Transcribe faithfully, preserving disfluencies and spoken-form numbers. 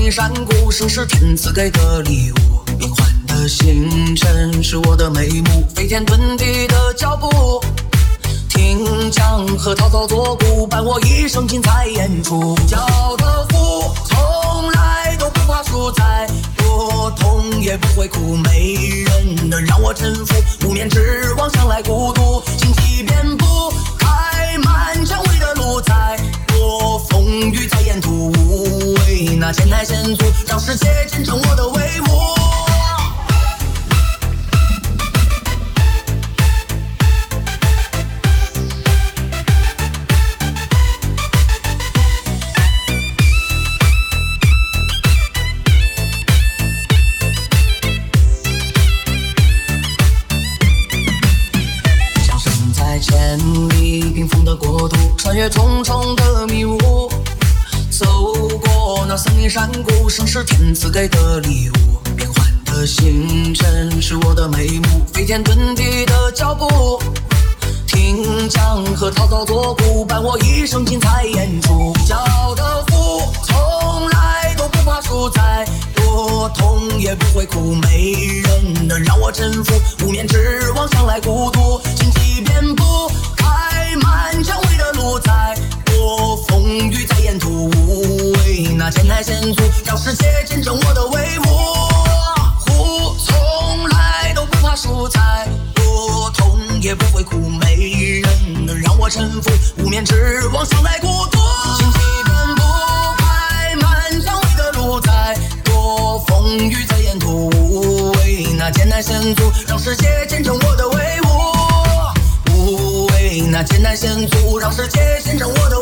林山谷，生是天赐给的礼物。变幻的星辰是我的眉目，飞天遁地的脚步。听江河滔滔作鼓，伴我一生精彩演出。骄傲的虎从来都不怕输在，多痛也不会哭，没人能让我臣服。无眠之王向来孤独，荆棘遍布，开满蔷薇的路在。多风雨在沿途，无畏那千台险阻，让世界见证我的威武。千里冰封的国度，穿越重重的迷雾，走过那森林山谷，生是天赐给的礼物。变幻的星辰是我的眉目，飞天遁地的脚步。听江河滔滔作鼓，伴我一生精彩演出。骄傲的虎从来都不怕输在，多痛也不会哭，没人能让我臣服。无眠之王向来孤独，荆棘遍布，开满蔷薇的路在。多风雨在沿途，无畏那千台险阻，让世界见证我的威武。虎从来都不怕输在，多痛也不会哭，没人能让我臣服。无眠之王向来孤独，荆棘遍布，开满蔷薇的路在。多风雨在沿途，无畏那艰难险阻，让世界见证我的威武。无畏那艰难险阻，让世界见证我的威武。